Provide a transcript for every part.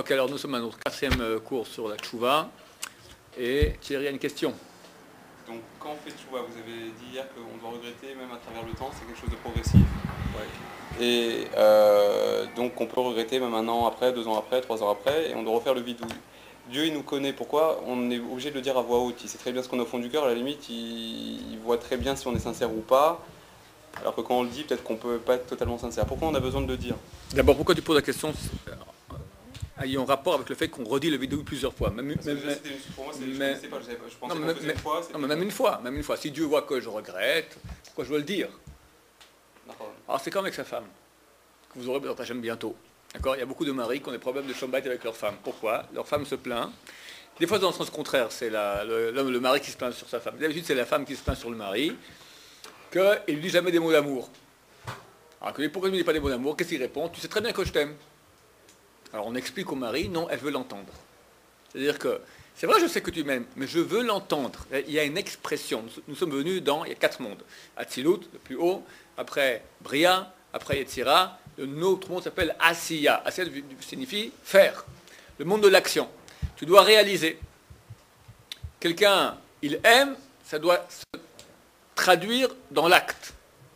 Ok, alors nous sommes à notre 4e cours sur la tchouva. Et Thierry a une question. Donc quand on fait tchouva, vous avez dit hier qu'on doit regretter même à travers le temps, c'est quelque chose de progressif. Ouais. Et donc on peut regretter même 1 an après, 2 ans après, 3 ans après, et on doit refaire le bidouille. Dieu il nous connaît, pourquoi on est obligé de le dire à voix haute? Il sait très bien ce qu'on a au fond du cœur, à la limite il voit très bien si on est sincère ou pas. Alors que quand on le dit, peut-être qu'on ne peut pas être totalement sincère. Pourquoi on a besoin de le dire? D'abord, pourquoi tu poses la question ayant rapport avec le fait qu'on redit le vidéo plusieurs fois. Pour moi, je ne connaissais pas, je pensais qu'on faisait une fois. Non, mais même une fois. Si Dieu voit que je regrette, pourquoi je dois le dire? Alors c'est comme avec sa femme, que vous aurez peut-être bientôt. D'accord? Il y a beaucoup de maris qui ont des problèmes de Shabbat avec leur femme. Pourquoi? Leur femme se plaint. Des fois, dans le sens contraire, c'est le mari qui se plaint sur sa femme. D'habitude, c'est la femme qui se plaint sur le mari, qu'il ne lui dit jamais des mots d'amour. Alors que lui, pourquoi il ne me dit pas des mots d'amour? Qu'est-ce qu'il répond? Tu sais très bien que je t'aime. Alors on explique au mari, non, elle veut l'entendre. C'est-à-dire que, c'est vrai, je sais que tu m'aimes, mais je veux l'entendre. Il y a une expression. Nous sommes venus il y a 4 mondes. Atzilut, le plus haut, après Bria, après Yetzira, le autre monde s'appelle Asiya. Asiya signifie faire. Le monde de l'action. Tu dois réaliser. Quelqu'un, il aime, ça doit se traduire dans l'acte.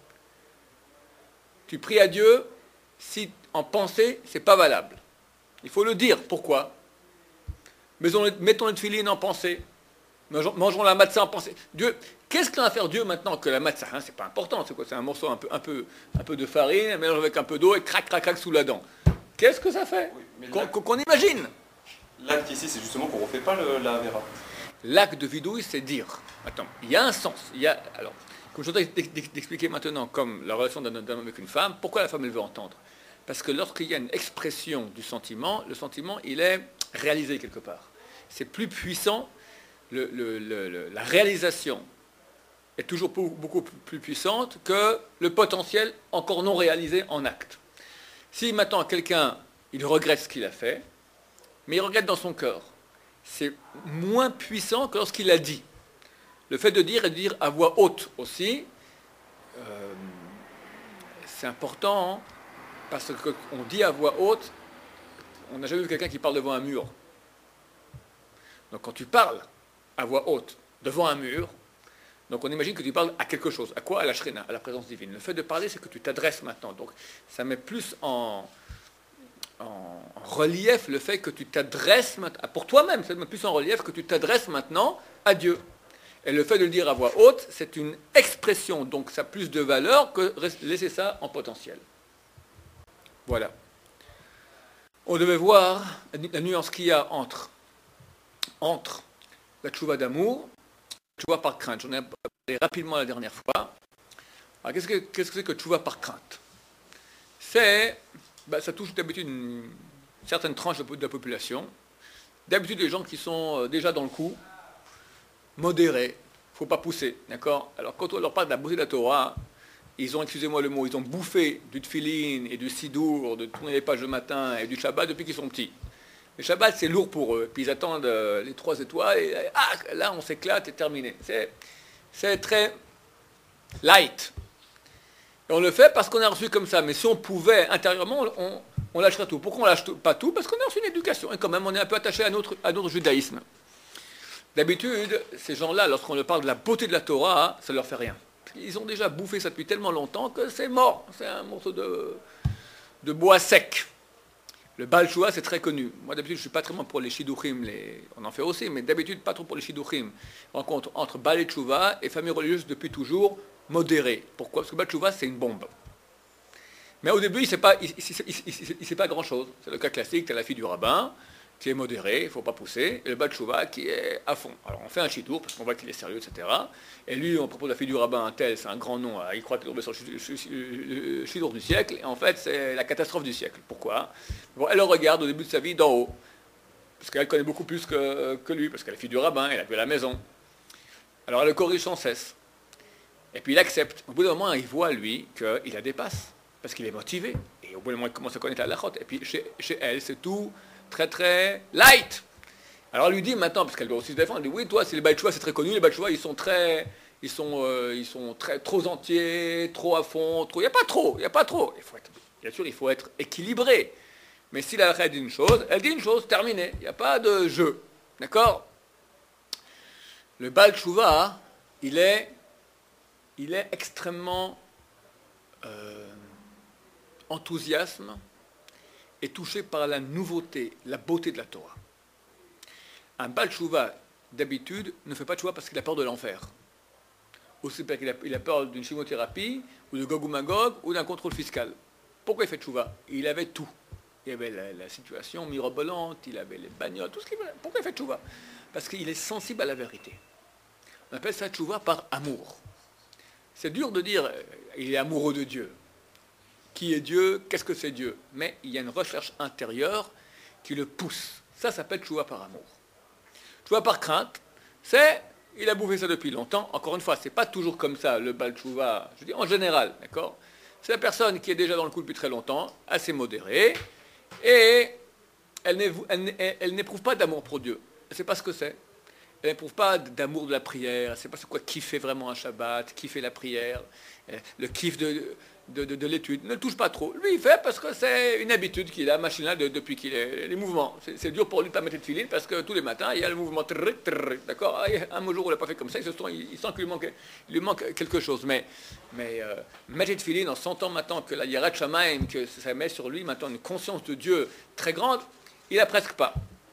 Tu pries à Dieu, si en pensée, c'est pas valable. Il faut le dire. Pourquoi? Mettons le tefillin en pensée. Mangeons la matzah en pensée. Dieu, qu'est-ce qu'on va faire Dieu maintenant que la matzah, c'est pas important, c'est quoi? C'est un morceau un peu de farine, mélange avec un peu d'eau et crac, crac, crac sous la dent. Qu'est-ce que ça fait? Qu'on imagine. L'acte ici, c'est justement qu'on ne refait pas la Avera. L'acte de vidouille, c'est dire. Attends, il y a un sens. Alors, comme je voudrais d'expliquer maintenant, comme la relation d'un homme avec une femme, pourquoi la femme elle veut entendre? Parce que lorsqu'il y a une expression du sentiment, le sentiment, il est réalisé quelque part. C'est plus puissant, la réalisation est toujours beaucoup plus puissante que le potentiel encore non réalisé en acte. Si maintenant quelqu'un, il regrette ce qu'il a fait, mais il regrette dans son cœur, c'est moins puissant que lorsqu'il a dit. Le fait de dire et de dire à voix haute aussi, c'est important, hein, parce qu'on dit à voix haute, on n'a jamais vu quelqu'un qui parle devant un mur. Donc quand tu parles à voix haute devant un mur, donc on imagine que tu parles à quelque chose. À quoi? À la Shrina, à la présence divine. Le fait de parler, c'est que tu t'adresses maintenant. Donc ça met plus en relief le fait que tu t'adresses maintenant, pour toi-même, ça met plus en relief que tu t'adresses maintenant à Dieu. Et le fait de le dire à voix haute, c'est une expression, donc ça a plus de valeur que laisser ça en potentiel. Voilà. On devait voir la nuance qu'il y a entre la tchouva d'amour, la tchouva par crainte. J'en ai parlé rapidement la dernière fois. Alors, qu'est-ce que c'est que tchouva par crainte? Ça touche d'habitude une certaine tranche de la population. D'habitude, des gens qui sont déjà dans le coup, modérés, il ne faut pas pousser, d'accord? Alors, quand on leur parle de la beauté de la Torah, ils ont, excusez-moi le mot, ils ont bouffé du tefillin et du sidour, de tourner les pages le matin et du Shabbat depuis qu'ils sont petits. Le Shabbat, c'est lourd pour eux. Puis ils attendent les 3 étoiles et là, on s'éclate et terminé. C'est très light. Et on le fait parce qu'on a reçu comme ça. Mais si on pouvait, intérieurement, on lâcherait tout. Pourquoi on ne lâche pas tout? Parce qu'on a reçu une éducation. Et quand même, on est un peu attaché à notre judaïsme. D'habitude, ces gens-là, lorsqu'on leur parle de la beauté de la Torah, ça ne leur fait rien. Ils ont déjà bouffé ça depuis tellement longtemps que c'est mort. C'est un morceau de bois sec. Le Baal Shua, c'est très connu. Moi, d'habitude, je ne suis pas très bon pour les Shidduchim. On en fait aussi, mais d'habitude, pas trop pour les Shidduchim. Rencontre entre Baal et Tshuva et famille religieuse depuis toujours modérée. Pourquoi? Parce que Baal Tshuva, c'est une bombe. Mais au début, il ne sait pas grand-chose. C'est le cas classique. Tu as la fille du rabbin qui est modérée, il ne faut pas pousser, et le Baal Tshuva qui est à fond. Alors on fait un shidduch, parce qu'on voit qu'il est sérieux, etc. Et lui, on propose la fille du rabbin, un tel, c'est un grand nom, il croit qu'il est tombé sur le shidduch du siècle, et en fait c'est la catastrophe du siècle. Pourquoi? Bon, elle le regarde au début de sa vie d'en haut, parce qu'elle connaît beaucoup plus que lui, parce qu'elle est fille du rabbin, elle a vu à la maison. Alors elle le corrige sans cesse. Et puis il accepte. Au bout d'un moment, il voit, lui, qu'il la dépasse, parce qu'il est motivé. Et au bout d'un moment, il commence à connaître la halachot. Et puis chez elle, c'est tout très très light. Alors elle lui dit maintenant, parce qu'elle doit aussi se défendre, elle dit oui, toi, c'est les Baal Tshuva, c'est très connu, les Baal Tshuva, ils sont très trop entiers, trop à fond, trop. Il n'y a pas trop. Bien sûr, il faut être équilibré. Mais si la halakha dit une chose, elle dit une chose, terminée. Il n'y a pas de jeu. D'accord? Le Baal Tshuva, il est extrêmement enthousiasme et touché par la nouveauté, la beauté de la Torah. Un Baal Tshuva, d'habitude, ne fait pas de Tshuva parce qu'il a peur de l'enfer. Aussi parce qu'il a peur d'une chimiothérapie, ou de Gog ou Magog, ou d'un contrôle fiscal. Pourquoi il fait de Tshuva? Il avait tout. Il avait la situation mirobolante, il avait les bagnoles, tout ce qu'il voulait. Pourquoi il fait de Tshuva? Parce qu'il est sensible à la vérité. On appelle ça Tshuva par amour. C'est dur de dire il est amoureux de Dieu. Qui est Dieu? Qu'est-ce que c'est Dieu? Mais il y a une recherche intérieure qui le pousse. Ça s'appelle Tshuva par amour. Tshuva par crainte, c'est il a bouffé ça depuis longtemps. Encore une fois, c'est pas toujours comme ça le Baal Tshuva, je dis en général, d'accord? C'est la personne qui est déjà dans le coup depuis très longtemps, assez modérée, et elle n'éprouve pas d'amour pour Dieu. Elle ne sait pas ce que c'est. Elle n'éprouve pas d'amour de la prière. Elle ne sait pas c'est quoi kiffer vraiment un Shabbat, kiffer la prière, le kiff de l'étude. Ne le touche pas trop. Lui, il fait parce que c'est une habitude qu'il a, machinale, depuis qu'il est. Les mouvements. C'est dur pour lui de ne pas mettre de filine parce que tous les matins, il y a le mouvement. D'accord? Un jour où il n'a pas fait comme ça, il sent qu'il lui manque quelque chose. Mais mettre de filine en sentant maintenant que la Yirat Shamayim, que ça met sur lui maintenant une conscience de Dieu très grande, il n'a presque pas.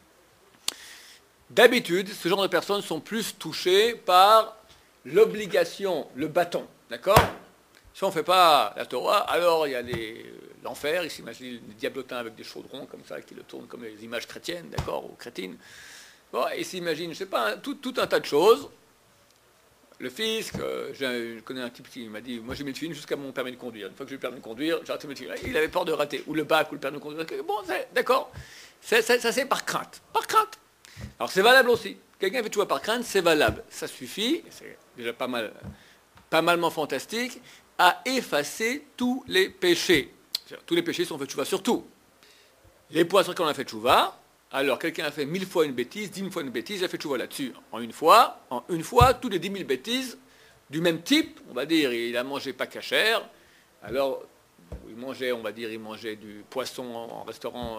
D'habitude, ce genre de personnes sont plus touchées par l'obligation, le bâton. D'accord? Si on ne fait pas la Torah, alors il y a l'enfer, il s'imagine des diablotins avec des chaudrons comme ça, qui le tournent comme les images chrétiennes, d'accord, ou crétines. Bon, il s'imagine, je ne sais pas, tout un tas de choses. Le fisc, je connais un type qui m'a dit, moi j'ai mis le film jusqu'à mon permis de conduire. Une fois que j'ai eu le permis de conduire, j'ai raté le film. Il avait peur de rater, ou le bac, ou le permis de conduire. Bon, d'accord, ça c'est par crainte. Par crainte. Alors c'est valable aussi. Quelqu'un fait Tshuva par crainte, c'est valable. Ça suffit, c'est déjà pas malement fantastique, à effacer tous les péchés. Tous les péchés sont faits Tshuva sur tout. Les points sur lesquels on a fait Tshuva, alors quelqu'un a fait 1000 fois une bêtise, 10 000 fois une bêtise, il a fait Tshuva là-dessus. En une fois, tous les 10 000 bêtises du même type, on va dire, il a mangé pas cachère, alors il mangeait du poisson en restaurant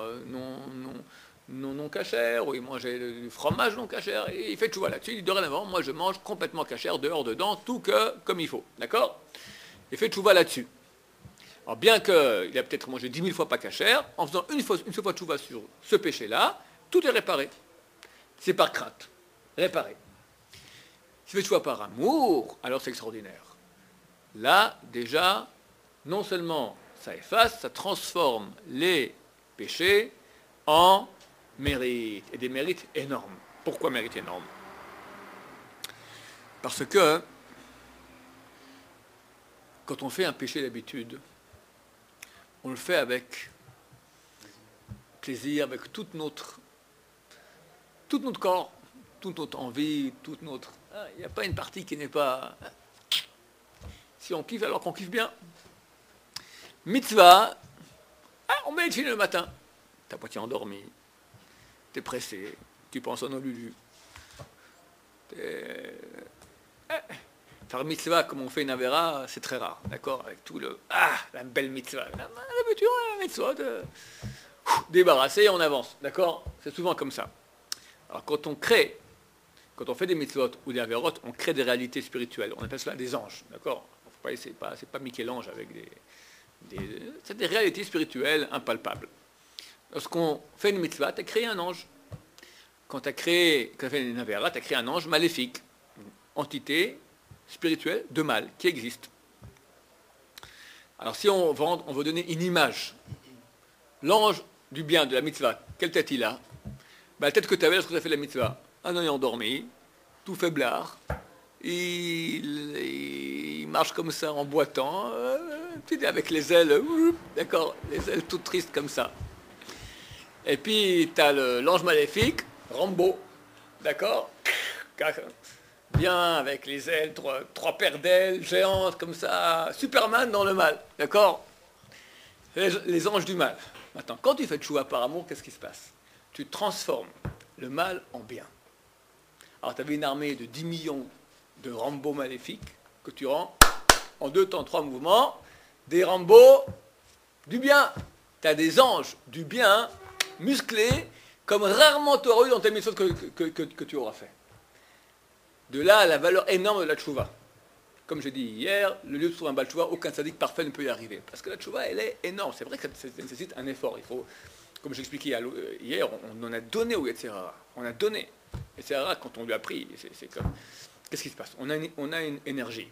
non cachère, ou il mangeait du fromage non cachère, et il fait Tshuva là-dessus, il dit dorénavant, moi je mange complètement cachère, dehors, dedans, tout comme il faut, d'accord? Il fait Tshuva là-dessus. Alors bien qu'il a peut-être mangé 10 000 fois pas cachère, en faisant une seule fois Tshuva sur ce péché-là, tout est réparé. C'est par crainte, réparé. S'il fait Tshuva par amour, alors c'est extraordinaire. Là, déjà, non seulement ça efface, ça transforme les péchés en mérite, et des mérites énormes. Pourquoi mérite énorme? Parce que quand on fait un péché d'habitude, on le fait avec plaisir, avec tout notre corps, toute notre envie, toute notre... Il n'y a pas une partie qui n'est pas... Si on kiffe, alors qu'on kiffe bien. Mitzvah, on met une file le matin. T'as pas endormi. T'es pressé, tu penses en Lulu. Faire mitzvah comme on fait une avéra, c'est très rare, d'accord? Avec tout la belle mitzvah. La mitzvah, débarrasser et on avance, d'accord? C'est souvent comme ça. Alors quand on fait des mitzvot ou des avérots, on crée des réalités spirituelles. On appelle cela des anges, d'accord? C'est pas Michel-Ange avec c'est des réalités spirituelles impalpables. Lorsqu'on fait une mitzvah, tu as créé un ange. Quand tu as fait une avéra, tu as créé un ange maléfique, une entité spirituelle de mal qui existe. Alors si on veut donner une image, l'ange du bien de la mitzvah, quelle tête il a? La tête que tu avais lorsque tu as fait la mitzvah, un œil endormi, tout faiblard, il marche comme ça en boitant, avec les ailes, d'accord, les ailes toutes tristes comme ça. Et puis, tu as l'ange maléfique, Rambo, d'accord? Bien avec les ailes, trois paires d'ailes géantes comme ça, Superman dans le mal, d'accord? Les anges du mal. Maintenant, quand tu fais Tshuva par amour, qu'est-ce qui se passe? Tu transformes le mal en bien. Alors, tu avais une armée de 10 millions de Rambo maléfiques que tu rends en 2 temps, 3 mouvements, des Rambo du bien. Tu as des anges du bien, musclés, comme rarement tu auras eu dans tes missions que tu auras fait. De là, la valeur énorme de la tchouva. Comme j'ai dit hier, le lieu de trouver un bal tchouva, aucun sadique parfait ne peut y arriver. Parce que la tchouva, elle est énorme. C'est vrai que ça nécessite un effort. Il faut, comme j'expliquais hier, on en a donné au Yetzirah. On a donné. Yetzirah, quand on lui a pris, c'est comme... Qu'est-ce qui se passe? On a une énergie.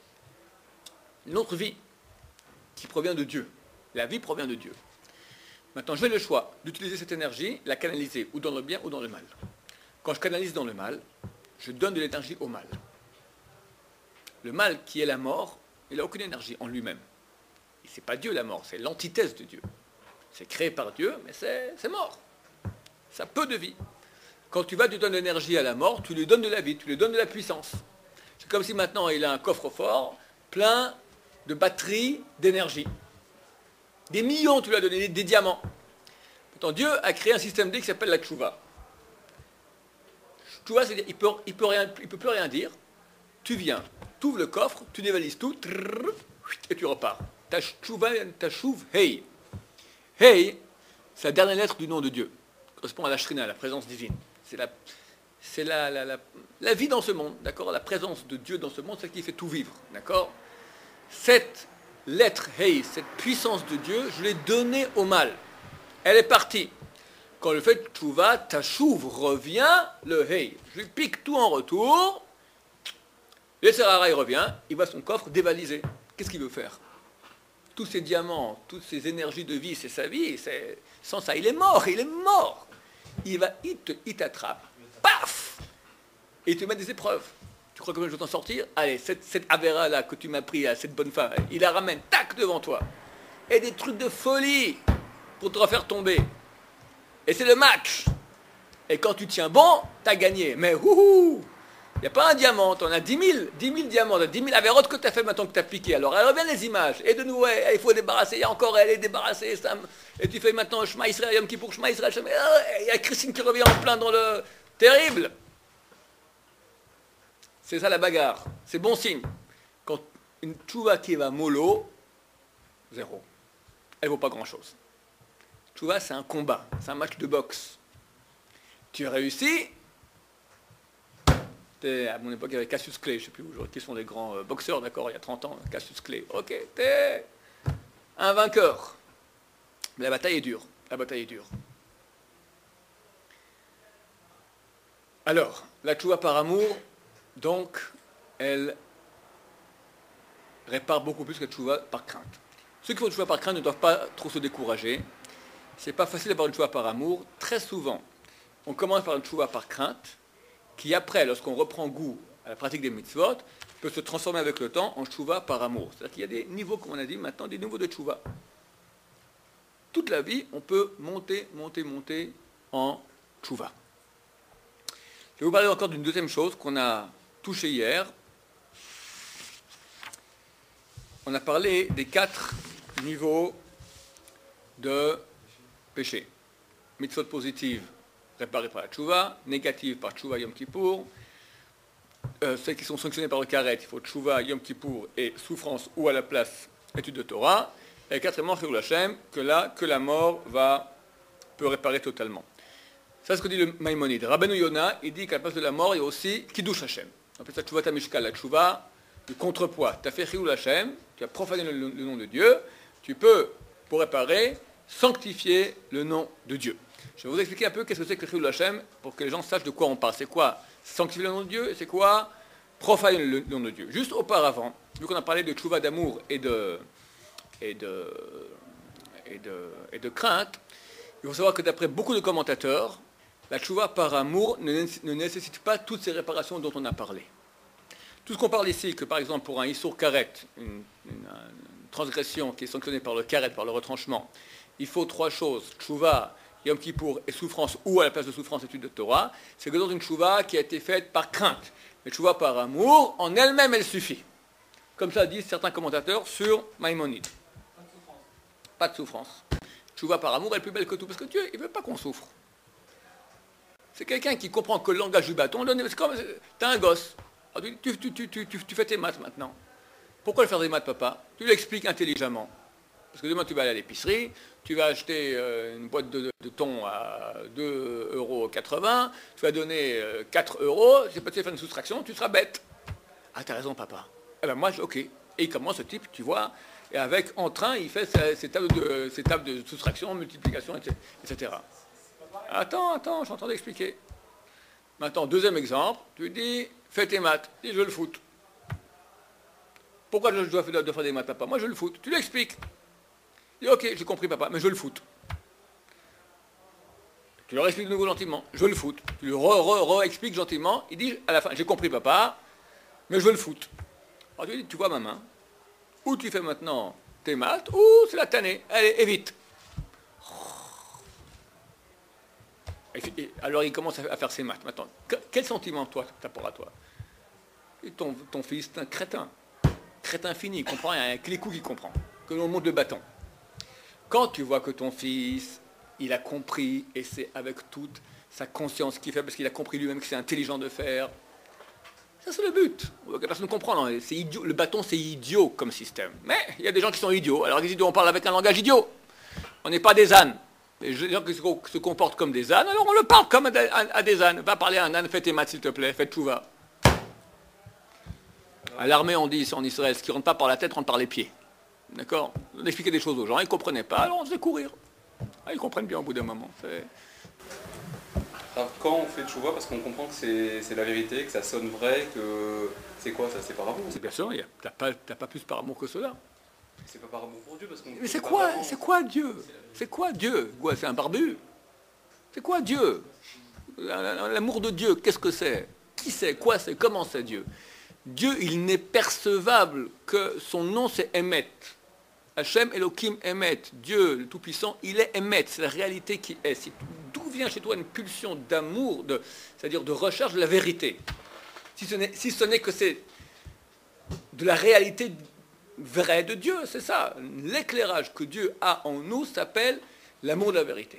Notre vie, qui provient de Dieu. La vie provient de Dieu. Maintenant, j'ai le choix d'utiliser cette énergie, la canaliser ou dans le bien ou dans le mal. Quand je canalise dans le mal, je donne de l'énergie au mal. Le mal qui est la mort, il n'a aucune énergie en lui-même. Et ce n'est pas Dieu la mort, c'est l'antithèse de Dieu. C'est créé par Dieu, mais c'est mort. Ça a peu de vie. Quand tu donnes de l'énergie à la mort, tu lui donnes de la vie, tu lui donnes de la puissance. C'est comme si maintenant il a un coffre-fort plein de batteries d'énergie. Des millions, tu lui as donné, des diamants. Pourtant, Dieu a créé un système D qui s'appelle la tchouva. Tchouva, c'est-à-dire il peut plus rien dire. Tu viens, tu ouvres le coffre, tu dévalises tout, et tu repars. Ta tchouva, ta chouv, hey. Hey, c'est la dernière lettre du nom de Dieu. Ça correspond à la shrina, la présence divine. C'est la vie dans ce monde, d'accord? La présence de Dieu dans ce monde, c'est ce qui fait tout vivre, d'accord? Cette lettre hey, cette puissance de Dieu, je l'ai donnée au mal. Elle est partie. Quand le fait tchouva, ta chouv revient, le hey. Je lui pique tout en retour. Le Serara, il revient, il voit son coffre dévalisé. Qu'est-ce qu'il veut faire? Tous ces diamants, toutes ces énergies de vie, c'est sa vie. Sans ça, il est mort, il est mort. Il t'attrape, paf, et il te met des épreuves. Tu crois que je vais t'en sortir? Allez, cette avéra-là que tu m'as pris à cette bonne femme, il la ramène, tac, devant toi. Et des trucs de folie pour te refaire tomber. Et c'est le match. Et quand tu tiens bon, t'as gagné. Mais il n'y a pas un diamant, t'en as 10 000 diamants, 10 000 avérotes que t'as fait maintenant que t'as piqué. Alors, elle revient les images. Et de nouveau, il faut débarrasser. Et encore, elle est débarrassée. Et tu fais maintenant Shema Israël, Yom Kippour, Shema Israël. Il y a Christine qui revient en plein dans le... Terrible. C'est ça la bagarre. C'est bon signe. Quand une tchouva qui va mollo, zéro. Elle ne vaut pas grand-chose. Tchouva, c'est un combat. C'est un match de boxe. Tu réussis. À mon époque, il y avait Cassius Clay. Je ne sais plus aujourd'hui qui sont les grands boxeurs, d'accord, il y a 30 ans. Cassius Clay. Ok, t'es un vainqueur. Mais la bataille est dure. La bataille est dure. Alors, la tchouva par amour, donc, elle répare beaucoup plus que la tchouva par crainte. Ceux qui font une tchouva par crainte ne doivent pas trop se décourager. C'est pas facile d'avoir une tchouva par amour. Très souvent, on commence par une tchouva par crainte, qui après, lorsqu'on reprend goût à la pratique des mitzvot, peut se transformer avec le temps en tchouva par amour. C'est-à-dire qu'il y a des niveaux, comme on a dit maintenant, des niveaux de tchouva. Toute la vie, on peut monter en tchouva. Je vais vous parler encore d'une deuxième chose qu'on a touchée hier. On a parlé des 4 niveaux de péché. Mitzvot positives réparées par la tchouva, négatives par tchouva Yom Kippour, celles qui sont sanctionnées par le karet, il faut tchouva Yom Kippour et souffrance ou à la place étude de Torah, et quatrièmement Chilul Hashem, que la mort peut réparer totalement. C'est ce que dit le Maïmonide. Rabbeinu Yona, il dit qu'à la place de la mort, il y a aussi Kiddush Hashem. On appelle ça tchouva tamishkal, la tchouva du contrepoids. Tu as fait Chilul Hashem, tu as profané le nom de Dieu, tu peux, pour réparer, sanctifier le nom de Dieu. Je vais vous expliquer un peu qu'est-ce que c'est que le Chilul Hashem pour que les gens sachent de quoi on parle. C'est quoi sanctifier le nom de Dieu et c'est quoi profaner le nom de Dieu. Juste auparavant, vu qu'on a parlé de tchouva d'amour et de crainte, il faut savoir que d'après beaucoup de commentateurs, la tchouva par amour ne nécessite pas toutes ces réparations dont on a parlé. Tout ce qu'on parle ici, que par exemple pour un issour karet, une transgression qui est sanctionnée par le karet, par le retranchement, il faut 3 choses, tchouva, Yom Kippour et souffrance, ou à la place de souffrance, étude de Torah, c'est que dans une tchouva qui a été faite par crainte. Mais tchouva par amour, en elle-même, elle suffit. Comme ça disent certains commentateurs sur Maïmonide. Pas de souffrance. Tchouva par amour, elle est plus belle que tout, parce que Dieu, il ne veut pas qu'on souffre. C'est quelqu'un qui comprend que le langage du bâton, c'est comme, t'as un gosse, tu fais tes maths maintenant. Pourquoi le faire des maths, papa? Tu l'expliques intelligemment. Parce que demain, tu vas aller à l'épicerie, tu vas acheter une boîte de thon à 2,80 €, tu vas donner 4 €, tu vas faire une soustraction, tu seras bête. Ah, t'as raison, papa. Eh ben moi, ok. Et il commence, ce type, tu vois, et avec, en train, il fait ses tables de soustraction, multiplication, etc. Attends, je suis en train d'expliquer. Maintenant, deuxième exemple, tu dis, fais tes maths, et je veux le foot. Pourquoi je dois faire des maths, papa? Moi, je veux le foot. Tu l'expliques. Il dit, ok, j'ai compris, papa, mais je veux le foot. Tu leur expliques de nouveau gentiment, je veux le foot. Tu lui expliques gentiment, il dit, à la fin, j'ai compris, papa, mais je veux le foot. Alors tu lui dis, tu vois ma main, ou tu fais maintenant tes maths, ou c'est la tannée. Allez, et vite. Et alors il commence à faire ses maths. Maintenant, quel sentiment, toi, t'apportes à toi? Et ton fils, c'est un crétin. Crétin fini, il comprend rien, il n'y a que les coups qu'il comprend. Que l'on monte le bâton. Quand tu vois que ton fils, il a compris, et c'est avec toute sa conscience qu'il fait, parce qu'il a compris lui-même que c'est intelligent de faire, ça c'est le but. Personne ne comprend. Non, c'est idiot. Le bâton, c'est idiot comme système. Mais il y a des gens qui sont idiots. Alors les idiots, on parle avec un langage idiot. On n'est pas des ânes. Les gens qui se comportent comme des ânes, alors on le parle comme à des ânes. Va parler à un âne, fais tes maths s'il te plaît, fais tout va. À l'armée, on dit en Israël, ce qui ne rentre pas par la tête rentre par les pieds. D'accord? On expliquait des choses aux gens, ils ne comprenaient pas, alors on faisait courir. Ah, ils comprennent bien au bout d'un moment. Alors, quand on fait tchouva, parce qu'on comprend que c'est la vérité, que ça sonne vrai, que c'est quoi ça? C'est par amour? C'est bien sûr, t'as pas plus par amour que cela. C'est pas par amour pour Dieu, parce qu'on. Mais c'est quoi Dieu? C'est quoi Dieu? Quoi, c'est un barbu? C'est quoi Dieu? L'amour de Dieu, qu'est-ce que c'est? Qui c'est? Quoi c'est? Comment c'est Dieu? Dieu, il n'est percevable que son nom c'est Emet. Hachem Elohim Emet. Dieu, le Tout-Puissant, il est Emet. C'est la réalité qui est. D'où vient chez toi une pulsion d'amour, c'est-à-dire de recherche de la vérité? Si ce n'est que c'est de la réalité vraie de Dieu, c'est ça. L'éclairage que Dieu a en nous s'appelle l'amour de la vérité.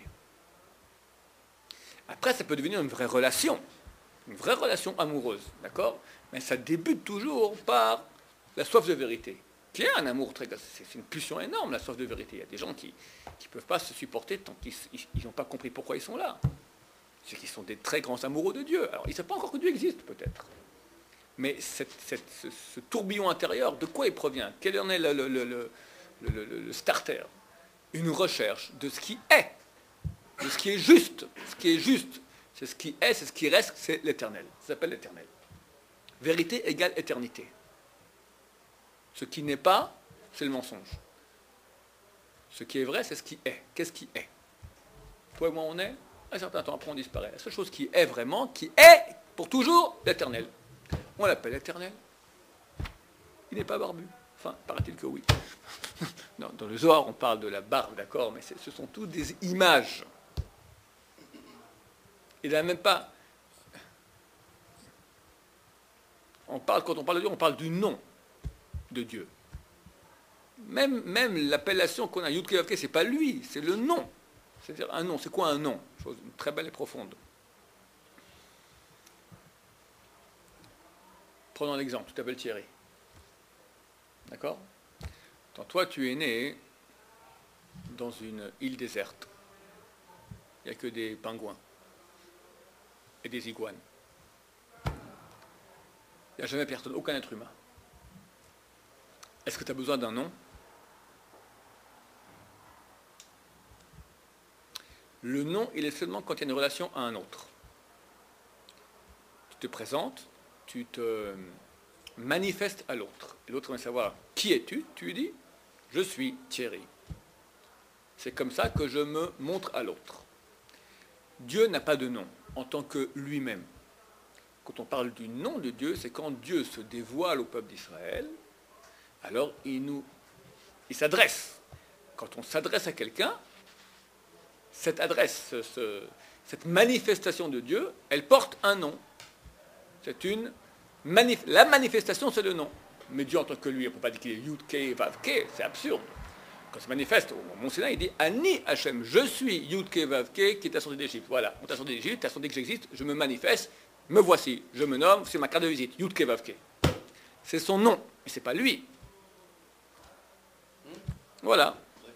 Après, ça peut devenir une vraie relation amoureuse, d'accord? Mais ça débute toujours par la soif de vérité, qui est un amour c'est une pulsion énorme, la soif de vérité. Il y a des gens qui ne peuvent pas se supporter tant qu'ils n'ont pas compris pourquoi ils sont là. C'est qu'ils sont des très grands amoureux de Dieu. Alors, ils ne savent pas encore que Dieu existe, peut-être. Mais ce tourbillon intérieur, de quoi il provient? Quel en est le starter? Une recherche de ce qui est, de ce qui est juste. Ce qui est juste, c'est ce qui est, c'est ce qui reste, c'est l'éternel. Ça s'appelle l'éternel. Vérité égale éternité. Ce qui n'est pas, c'est le mensonge. Ce qui est vrai, c'est ce qui est. Qu'est-ce qui est? Toi et moi, on est. À un certain temps, après, on disparaît. La seule chose qui est vraiment, qui est pour toujours, l'éternel. On l'appelle éternel. Il n'est pas barbu. Enfin, paraît-il que oui. Non, dans le Zohar, on parle de la barbe, d'accord, mais ce sont toutes des images. Il n'a même pas. Quand on parle de Dieu, on parle du nom de Dieu. Même l'appellation qu'on a, Yud Kei Vav Kei, c'est pas lui, c'est le nom. C'est-à-dire un nom. C'est quoi un nom? Chose très belle et profonde. Prenons l'exemple, tu t'appelles Thierry. D'accord? Toi, tu es né dans une île déserte. Il n'y a que des pingouins et des iguanes. Il n'y a jamais personne, aucun être humain. Est-ce que tu as besoin d'un nom? Le nom, il est seulement quand il y a une relation à un autre. Tu te présentes, tu te manifestes à l'autre. Et l'autre va savoir qui es-tu? Tu lui dis, je suis Thierry. C'est comme ça que je me montre à l'autre. Dieu n'a pas de nom en tant que lui-même. Quand on parle du nom de Dieu, c'est quand Dieu se dévoile au peuple d'Israël, alors il s'adresse. Quand on s'adresse à quelqu'un, cette adresse, cette manifestation de Dieu, elle porte un nom. C'est la manifestation, c'est le nom. Mais Dieu en tant que lui, on ne peut pas dire qu'il est Yud Kei Vav Kei, c'est absurde. Quand ça manifeste, au Mont Sinaï, il dit Ani Hachem, je suis Yud Kei Vav Kei qui t'a sorti d'Égypte. Voilà, on t'a sorti d'Égypte, t'as senti que j'existe, je me manifeste, me voici, je me nomme, c'est ma carte de visite, Yud Kei Vav Kei. C'est son nom, mais c'est pas lui. Voilà. Il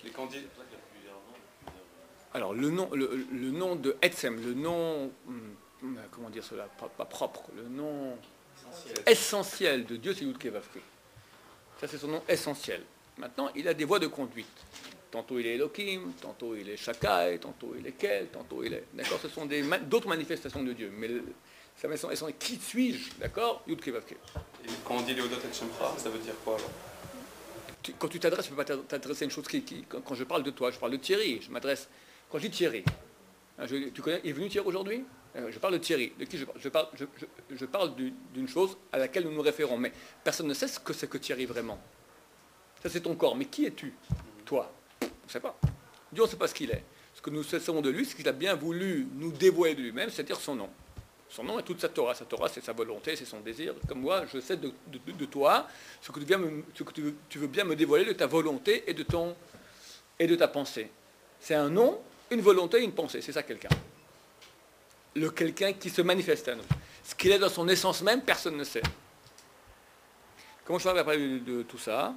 Et quand on dit... Alors, le nom de Etzem, le nom, comment dire cela, pas propre, le nom essentiel de Dieu, c'est Yud-Keh Vav-Keh. Ça, c'est son nom essentiel. Maintenant, il a des voies de conduite. Tantôt il est Elohim, tantôt il est Shakai, tantôt il est Kel, tantôt il est... D'accord. Ce sont d'autres manifestations de Dieu. Mais elles sont qui suis-je, d'accord? Yud-Keh Vav-Keh. Et quand on dit Leodot et Shemcha, ça veut dire quoi alors? Quand tu t'adresses, tu ne peux pas t'adresser à une chose quand je parle de toi, je parle de Thierry, je m'adresse... Quand je dis Thierry, tu connais, il est venu Thierry aujourd'hui? Je parle de Thierry. De qui je parle d'une chose à laquelle nous nous référons. Mais personne ne sait ce que c'est que Thierry vraiment. Ça, c'est ton corps. Mais qui es-tu, toi? On ne sait pas. Dieu, on ne sait pas ce qu'il est. Ce que nous savons de lui, c'est qu'il a bien voulu nous dévoiler de lui-même, c'est-à-dire son nom. Son nom est toute sa Torah. Sa Torah, c'est sa volonté, c'est son désir. Comme moi, je sais de toi ce que tu veux bien me dévoiler de ta volonté et de ta pensée. C'est un nom, une volonté, une pensée. C'est ça quelqu'un. Le quelqu'un qui se manifeste à nous. Ce qu'il est dans son essence même, personne ne sait. Comment je vais parler de tout ça?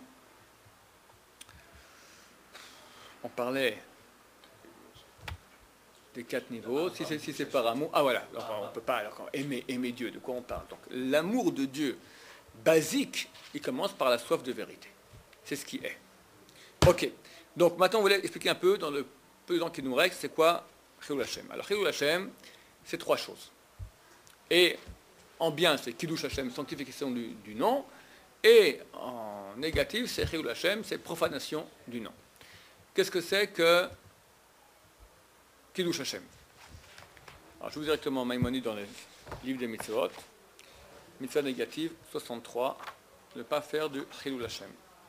On parlait des 4 niveaux. Si c'est par amour, voilà. Alors, on ne peut pas aimer Dieu. De quoi on parle? Donc, l'amour de Dieu basique, il commence par la soif de vérité. C'est ce qui est. Ok. Donc maintenant, on voulait expliquer un peu, dans le peu de temps qui nous reste, c'est quoi Chilul Hashem. Alors Chilul Hashem, c'est 3 choses. Et en bien, c'est Kiddush Hashem, sanctification du nom. Et en négatif, c'est Chilul Hashem, c'est profanation du nom. Qu'est-ce que c'est que Kiddush Hashem? Alors je vous directement Maïmonide dans le livre des Mitzvot. Mitzvah négative, 63, ne pas faire de Chilul Hashem.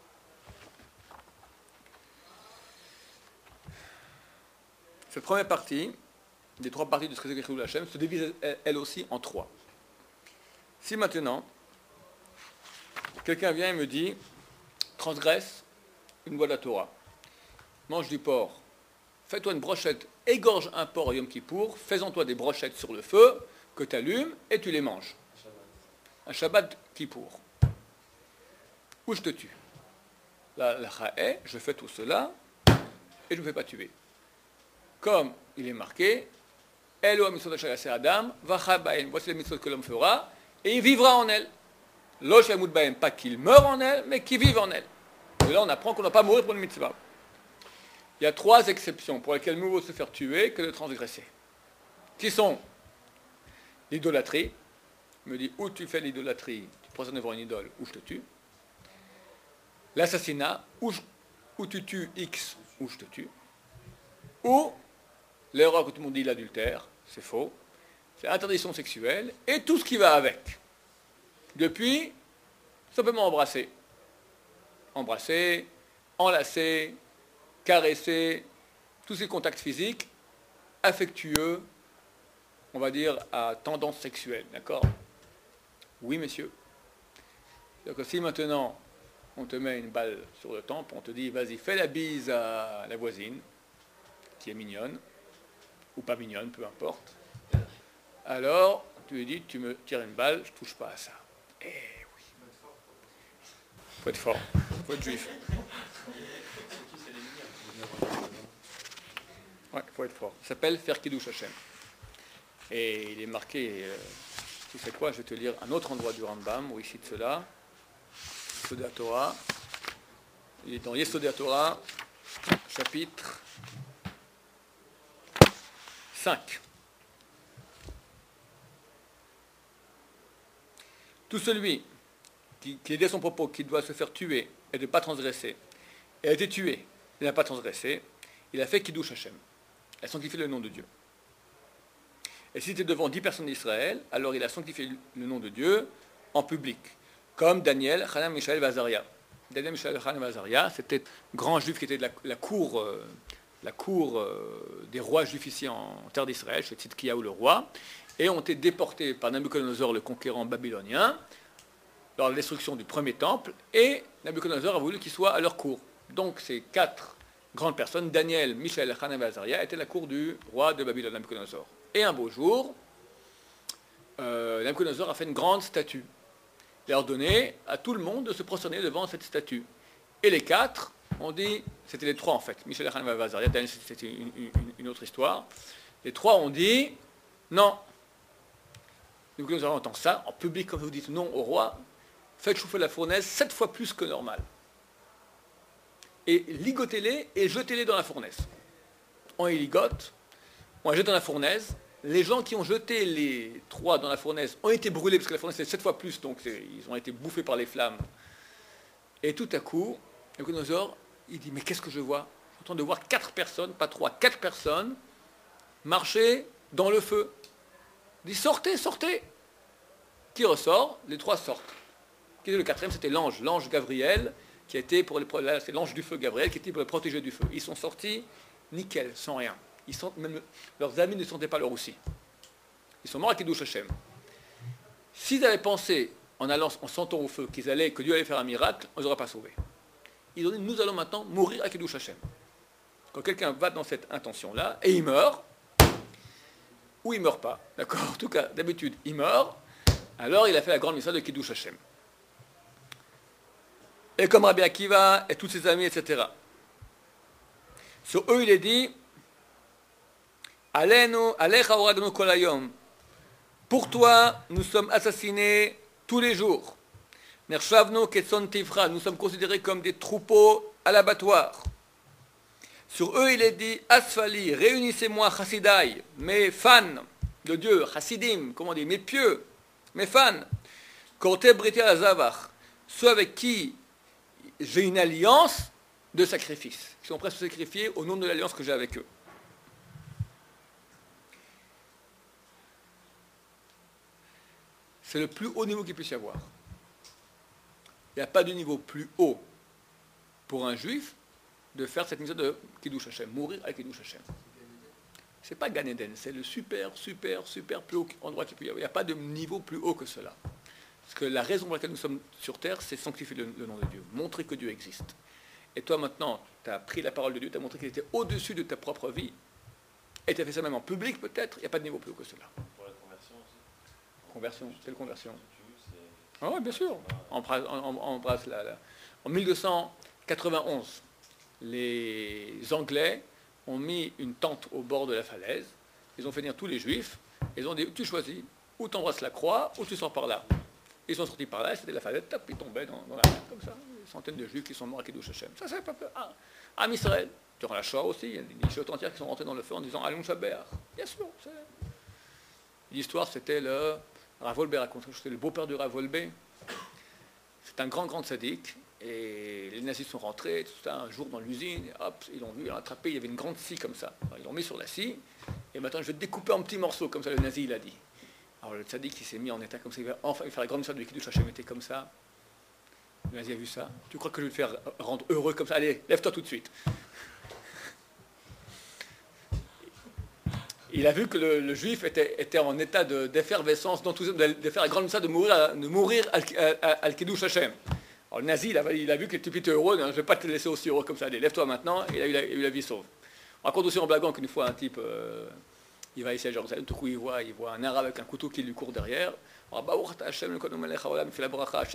Cette première partie, des 3 parties de ce que c'est que Chilul Hashem, se divise elle aussi en 3. Si maintenant, quelqu'un vient et me dit, transgresse une loi de la Torah, mange du porc, fais-toi une brochette, égorge un porc à Yom Kippour, fais-en-toi des brochettes sur le feu, que tu allumes, et tu les manges. Un Shabbat Kippour. Ou je te tue. La est, je fais tout cela, et je ne me fais pas tuer. Comme il est marqué, Elo mitzvot asher Adam, vacha bahem. Voici les mitzvot que l'homme fera, et il vivra en elle. Lo shemut bahem, pas qu'il meure en elle, mais qu'il vive en elle. Et là, on apprend qu'on ne doit pas mourir pour une mitzvah. Il y a 3 exceptions pour lesquelles mieux vaut se faire tuer que de transgresser. Qui sont l'idolâtrie. Il me dit, ou tu fais l'idolâtrie, tu procèdes devant une idole, ou je te tue. L'assassinat, ou tu tues X, ou je te tue. Ou l'erreur que tout le monde dit, l'adultère, c'est faux, c'est l'interdiction sexuelle, et tout ce qui va avec. Depuis, simplement embrasser. Embrasser, enlacer, caresser, tous ces contacts physiques, affectueux, on va dire, à tendance sexuelle, d'accord? Oui, messieurs. Donc si maintenant, on te met une balle sur le temple, on te dit, vas-y, fais la bise à la voisine, qui est mignonne, ou pas mignonne, peu importe. Alors, tu lui dis, tu me tires une balle, je ne touche pas à ça. Eh oui. Il faut être fort, il faut être juif. Ouais, il faut être fort. Ça s'appelle faire Kiddush Hashem. Et il est marqué, tu sais quoi, je vais te lire un autre endroit du Rambam, où il cite cela, Yesodei Torah. Il est dans Yesodei Torah, chapitre 5. Tout celui qui est dit à son propos qu'il doit se faire tuer et de ne pas transgresser, et a été tué et n'a pas transgressé, il a fait Kiddush Hashem. Il a sanctifié le nom de Dieu. Et si c'était devant 10 personnes d'Israël, alors il a sanctifié le nom de Dieu en public. Comme Daniel, Hanan, Mishaël, Vazaria. Daniel, Mishaël, Hanan, Vazaria, c'était grand juif qui était de la cour des rois juifs ici en terre d'Israël, chez Tzidkiyahu le roi, et ont été déportés par Nabuchodonosor, le conquérant babylonien, lors de la destruction du premier temple, et Nabuchodonosor a voulu qu'ils soient à leur cour. Donc ces 4 grandes personnes, Daniel, Mishaël, Hanan et Azaria, étaient à la cour du roi de Babylone, Nabuchodonosor. Et un beau jour, Nabuchodonosor a fait une grande statue. Il a ordonné à tout le monde de se prosterner devant cette statue. Et les 4 On dit, c'était les trois en fait, Michel Hanan et Azaria, Daniel c'était une autre histoire. Les trois ont dit, non. Donc nous avons entendu ça, en public, comme vous dites non au roi, faites chauffer la fournaise 7 fois plus que normal. Et ligotez-les et jetez-les dans la fournaise. On les ligote, on les jette dans la fournaise. Les gens qui ont jeté les trois dans la fournaise ont été brûlés, parce que la fournaise c'est 7 fois plus, donc ils ont été bouffés par les flammes. Et tout à coup, Nabuchodonosor, il dit, mais qu'est-ce que je vois? Je suis en train de voir 4 personnes, pas 3, 4 personnes, marcher dans le feu. Il dit, sortez, sortez. Qui ressort? Les 3 sortent. Qui était le 4e? C'était l'ange Gabriel, qui était c'est l'ange du feu Gabriel, qui était pour les protéger du feu. Ils sont sortis, nickel, sans rien. Même leurs amis ne sentaient pas leur aussi. Ils sont morts à Kiddush Hashem. S'ils avaient pensé, en sentant au feu, que Dieu allait faire un miracle, on ne les aurait pas sauvés. Ils ont dit, nous allons maintenant mourir à Kiddush Hashem. Quand quelqu'un va dans cette intention-là, et il meurt, ou il ne meurt pas, d'accord? En tout cas, d'habitude, il meurt, alors il a fait la grande mission de Kiddush Hashem. Et comme Rabbi Akiva et tous ses amis, etc. Sur eux, il est dit, Alecha oragnu kol hayom. Pour toi, nous sommes assassinés tous les jours. Nershavnu ketson tifra. Nous sommes considérés comme des troupeaux à l'abattoir. Sur eux, il est dit, Asfali, réunissez-moi, chassidai, mes fans de Dieu, chassidim, comment on dit, mes pieux, mes fans. Korte briti azavach, ceux avec qui j'ai une alliance de sacrifice, qui sont prêts à se sacrifier au nom de l'alliance que j'ai avec eux. C'est le plus haut niveau qu'il puisse y avoir. Il n'y a pas de niveau plus haut pour un juif de faire cette mission de Kiddush Hashem, mourir avec Kiddush Hashem. C'est pas Gan Eden, c'est le super plus haut endroit qu'il peut y avoir. Il n'y a pas de niveau plus haut que cela. Parce que la raison pour laquelle nous sommes sur terre, c'est sanctifier le nom de Dieu, montrer que Dieu existe. Et toi maintenant, tu as pris la parole de Dieu, tu as montré qu'il était au-dessus de ta propre vie, et tu as fait ça même en public peut-être, il n'y a pas de niveau plus haut que cela. Pour la conversion aussi. Conversion, quelle conversion? Ah oui, bien sûr. En 1291, les Anglais ont mis une tente au bord de la falaise, ils ont fait venir tous les Juifs, ils ont dit, tu choisis, ou tu embrasses la croix, ou tu sors par là. Ils sont sortis par là, c'était la falaise, tape, ils tombaient dans la mer, comme ça. Des centaines de Juifs qui sont morts à Kiddush Hashem. Ça, c'est pas peur. À Israël, durant la Shoah aussi, il y a des chiottes entières qui sont rentrées dans le feu en disant Allons Shabbat. Bien sûr. L'histoire, c'était le Rav Wolbe raconte, c'était le beau-père du Rav Wolbe. C'est un grand sadique. Et les nazis sont rentrés, tout ça, un jour dans l'usine, et hop, ils l'ont vu, ils l'ont attrapé, il y avait une grande scie comme ça. Alors, ils l'ont mis sur la scie, et maintenant je vais te découper en petits morceaux, comme ça le nazi il a dit. Alors le tzaddik il s'est mis en état comme ça, il va enfin faire la grande mission de Kiddush Hashem était comme ça. Le nazi a vu ça. Tu crois que je vais te faire rendre heureux comme ça? Allez, lève-toi tout de suite. Il a vu que le juif était en état d'effervescence, d'enthousiasme, de faire la grande mission de mourir al Kiddush Hashem. Alors le nazi, il a vu que le type était heureux, je ne vais pas te laisser aussi heureux comme ça, allez, lève-toi maintenant, et il a eu la vie sauve. On raconte aussi en blaguant qu'une fois un type, il va ici à Jérusalem, tout coup il voit un arabe avec un couteau qui lui court derrière, il fait la bracha,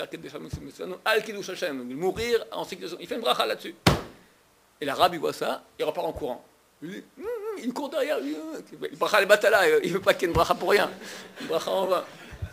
mourir en sécurité, il fait une bracha là-dessus. Et l'arabe il voit ça, il repart en courant. Il court derrière, il bracha les batala, il ne veut pas qu'il y ait une bracha pour rien, une bracha en vain.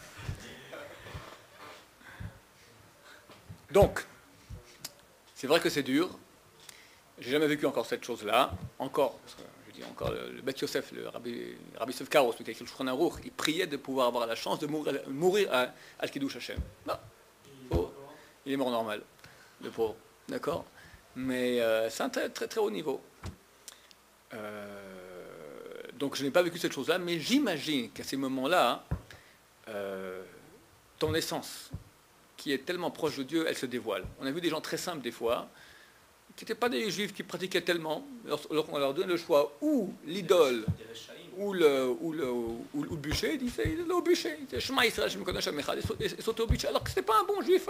Donc, c'est vrai que c'est dur. J'ai jamais vécu encore cette chose-là. Encore, je dis encore, le Bet Yosef, le Rabbi Yosef Karo, celui qui a écrit le Shulchan Aruch, il priait de pouvoir avoir la chance de mourir à Al-Kiddush Hashem. Non, il est mort normal, le pauvre, d'accord? Mais c'est un très haut niveau. Donc je n'ai pas vécu cette chose-là, mais j'imagine qu'à ces moments-là, ton essence, qui est tellement proche de Dieu, elle se dévoile. On a vu des gens très simples des fois, qui n'étaient pas des juifs qui pratiquaient tellement, lorsqu'on leur donne le choix, ou l'idole, ou le bûcher, ils disaient, il est au bûcher, ils disaient, Shema Israël, je me connais jamais, ils sautaient au bûcher, alors que ce n'était pas un bon juif,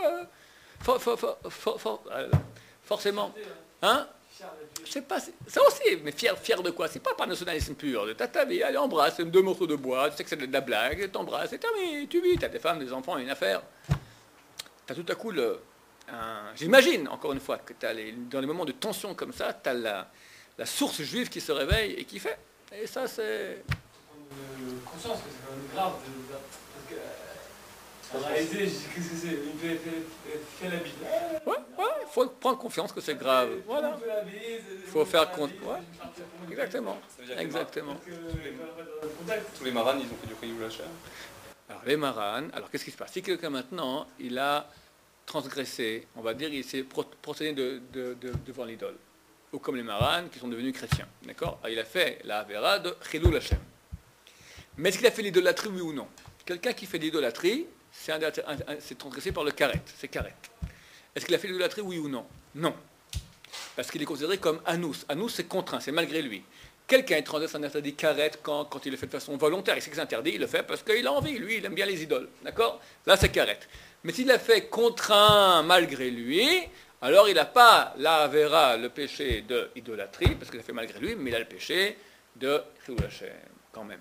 forcément. Hein? Je sais pas, ça aussi, mais fier de quoi? C'est pas par nationalisme pur, de ta vie, allez, embrasse, 2 morceaux de bois, tu sais que c'est de la blague, t'embrasses, et tu vis, t'as des femmes, des enfants, une affaire. Tu as tout à coup j'imagine, encore une fois, que dans les moments de tension comme ça, tu as la source juive qui se réveille et qui fait. Et ça, c'est... conscience que c'est quand même grave. Parce que, en réalité, qu'est-ce que c'est? Il fait la bise. Ouais, il faut prendre confiance que c'est grave. Voilà. Il faut faire compte. Ouais. Exactement. Exactement. Tous les marans, ils ont fait du Chiyuv Hashem. Alors, les marans, alors qu'est-ce qui se passe? Si quelqu'un maintenant, il a transgressé, on va dire, il s'est procédé devant l'idole. Ou comme les marans qui sont devenus chrétiens. D'accord? Il a fait la Avera de Chilul Hashem. Mais est-ce qu'il a fait l'idolâtrie, oui ou non? Quelqu'un qui fait l'idolâtrie, c'est transgressé par le karet, c'est karet. Est-ce qu'il a fait l'idolâtrie, oui ou non? Non. Parce qu'il est considéré comme anous. Anous, c'est contraint, c'est malgré lui. Quelqu'un transgresse un interdit karet quand il le fait de façon volontaire. Il sait que c'est interdit, il le fait parce qu'il a envie. Lui, il aime bien les idoles. D'accord? Là, c'est karet. Mais s'il l'a fait contraint malgré lui, alors il n'a pas la Avera, le péché de idolâtrie, parce qu'il l'a fait malgré lui, mais il a le péché de Chilul Hashem, quand même.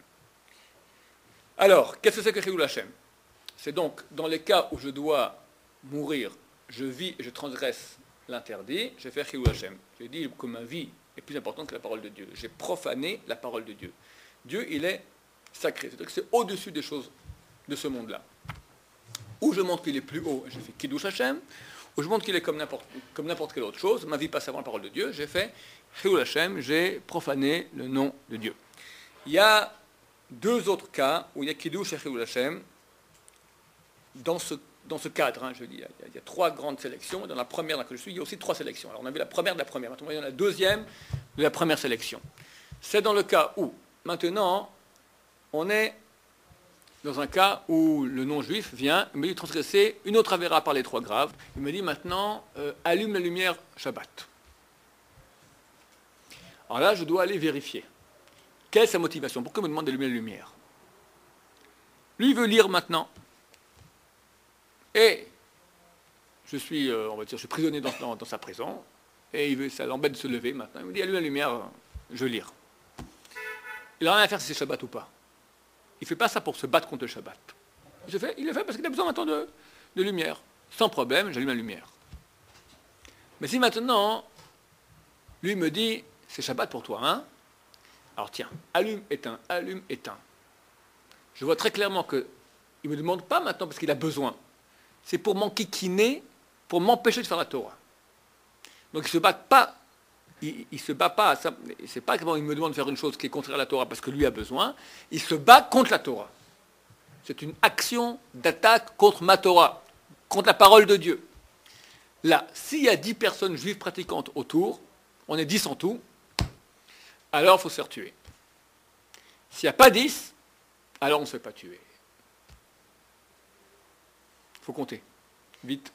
Alors, qu'est-ce que c'est que Chilul Hashem? C'est donc, dans les cas où je dois mourir, je vis et je transgresse l'interdit, je fais Chilul Hashem. J'ai dit que ma vie est plus importante que la parole de Dieu. J'ai profané la parole de Dieu. Dieu, il est sacré. C'est-à-dire que c'est au-dessus des choses de ce monde-là. Ou je montre qu'il est plus haut, je fais Kiddush Hashem, ou je montre qu'il est comme n'importe quelle autre chose, ma vie passe avant la parole de Dieu, j'ai fait Chilul Hashem, j'ai profané le nom de Dieu. Il y a deux autres cas où il y a Kiddush et Chilul Hashem dans ce cadre, je dis, il y a trois grandes sélections. Dans la première dans laquelle je suis, il y a aussi trois sélections. Alors on a vu la première de la première, maintenant il y en a la deuxième de la première sélection. C'est dans le cas où, maintenant, on est dans un cas où le non-juif vient me dit transgresser une autre avéra par les trois graves. Il me dit maintenant, allume la lumière Shabbat. Alors là, je dois aller vérifier. Quelle est sa motivation? Pourquoi il me demande d'allumer la lumière? Lui, il veut lire maintenant. Et je suis, on va dire, je suis prisonnier dans sa prison. Et ça l'embête de se lever maintenant. Il me dit, allume la lumière, je veux lire. Il n'a rien à faire si c'est Shabbat ou pas. Il ne fait pas ça pour se battre contre le Shabbat. Il le fait parce qu'il a besoin maintenant de lumière. Sans problème, j'allume la lumière. Mais si maintenant, lui me dit, c'est Shabbat pour toi, hein? Alors tiens, allume, éteins, allume, éteins. Je vois très clairement qu'il ne me demande pas maintenant parce qu'il a besoin. C'est pour m'enquiquiner, pour m'empêcher de faire la Torah. Donc il ne se bat pas. Il se bat pas. C'est pas comment il me demande de faire une chose qui est contraire à la Torah parce que lui a besoin. Il se bat contre la Torah. C'est une action d'attaque contre ma Torah, contre la parole de Dieu. Là, s'il y a 10 personnes juives pratiquantes autour, on est 10 en tout, alors il faut se faire tuer. S'il n'y a pas 10, alors on ne se fait pas tuer. Il faut compter. Vite.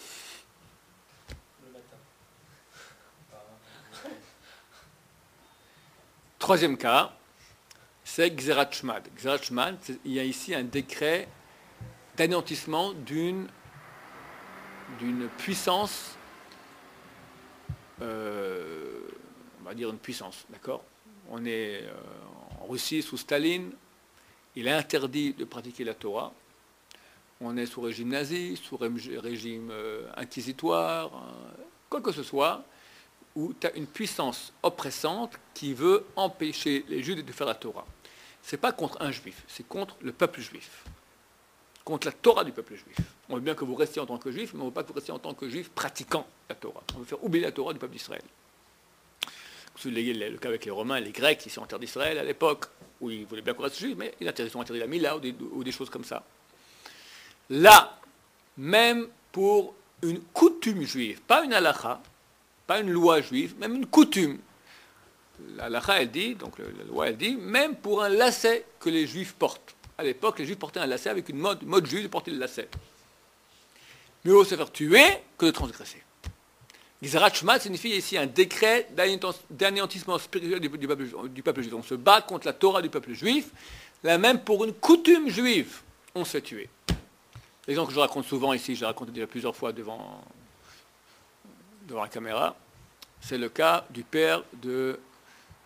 Troisième cas, c'est Gzerat Shmad. Gzerat Shmad, il y a ici un décret d'anéantissement d'une puissance, on va dire une puissance, d'accord? On est en Russie sous Staline, il est interdit de pratiquer la Torah. On est sous régime nazi, sous régime inquisitoire, quoi que ce soit, où tu as une puissance oppressante qui veut empêcher les Juifs de faire la Torah. Ce n'est pas contre un juif, c'est contre le peuple juif. Contre la Torah du peuple juif. On veut bien que vous restiez en tant que juif, mais on ne veut pas que vous restiez en tant que juif pratiquant la Torah. On veut faire oublier la Torah du peuple d'Israël. C'est le cas avec les Romains et les Grecs qui sont en terre d'Israël à l'époque, où ils voulaient bien qu'on reste juif, mais ils ont interdit la Mila ou des choses comme ça. Là, même pour une coutume juive, pas une halakha, pas une loi juive, même une coutume. La halakha, elle dit, donc la loi, elle dit, même pour un lacet que les juifs portent. À l'époque, les juifs portaient un lacet avec une mode juive de porter le lacet. Mieux vaut se faire tuer que de transgresser. Gzerat Shmad signifie ici un décret d'anéantissement spirituel du peuple juif. On se bat contre la Torah du peuple juif, là même pour une coutume juive, on se fait tuer. L'exemple que je raconte souvent ici, je l'ai raconté déjà plusieurs fois devant la caméra, c'est le cas du père de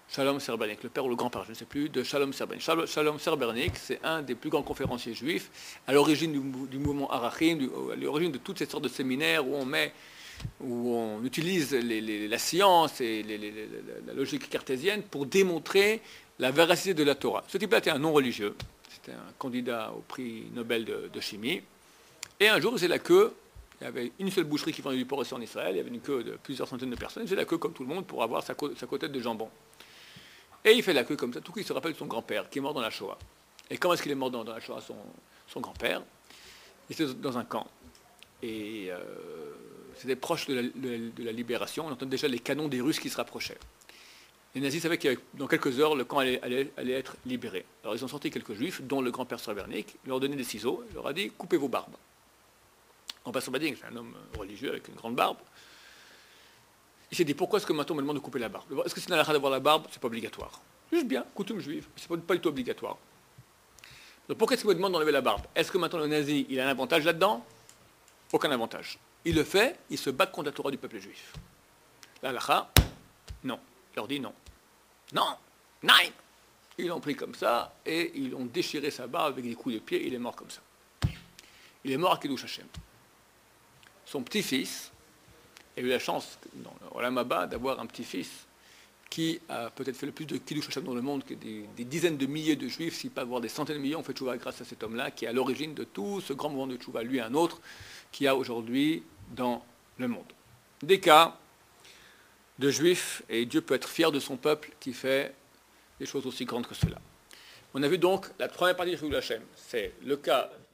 Shalom Serbernik, le père ou le grand-père, je ne sais plus, de Shalom Serbernik. Shalom Serbernik, c'est un des plus grands conférenciers juifs, à l'origine du mouvement Arachim, à l'origine de toutes ces sortes de séminaires où on utilise la science et la logique cartésienne pour démontrer la véracité de la Torah. Ce type-là était un non-religieux, c'était un candidat au prix Nobel de chimie, et un jour il faisait la queue. Il y avait une seule boucherie qui vendait du porc en Israël, il y avait une queue de plusieurs centaines de personnes, il faisait la queue comme tout le monde pour avoir sa côtelette de jambon. Et il fait la queue comme ça, tout coup il se rappelle de son grand-père qui est mort dans la Shoah. Et comment est-ce qu'il est mort dans la Shoah, son grand-père? Il était dans un camp. Et c'était proche de la libération, on entendait déjà les canons des Russes qui se rapprochaient. Les nazis savaient que dans quelques heures, le camp allait être libéré. Alors ils ont sorti quelques juifs, dont le grand-père Serbernik, leur ont donné des ciseaux, il leur a dit « coupez vos barbes ». Le grand-père Serbernik, c'est un homme religieux avec une grande barbe. Il s'est dit, pourquoi est-ce que maintenant on me demande de couper la barbe? Est-ce que c'est dans la d'avoir la barbe? C'est pas obligatoire. Juste bien, coutume juive, c'est pas du tout obligatoire. Donc pourquoi est-ce qu'il me demande d'enlever la barbe? Est-ce que maintenant le nazi, il a un avantage là-dedans? Aucun avantage. Il le fait, il se bat contre la Torah du peuple juif. La halakha, non. Il leur dit non. Non, nein. Ils l'ont pris comme ça, et ils ont déchiré sa barbe avec des coups de pied, il est mort comme ça. Il est mort à Kiddush Hashem. Son petit-fils a eu la chance, dans le Olam Haba, d'avoir un petit-fils qui a peut-être fait le plus de Kiddush Hashem dans le monde que des dizaines de milliers de juifs, si pas voire des centaines de milliers, ont fait tchouva grâce à cet homme-là, qui est à l'origine de tout ce grand mouvement de tchouva, lui et un autre, qu'il y a aujourd'hui dans le monde. Des cas de juifs, et Dieu peut être fier de son peuple qui fait des choses aussi grandes que cela. On a vu donc la première partie de Chilul Hashem, c'est le cas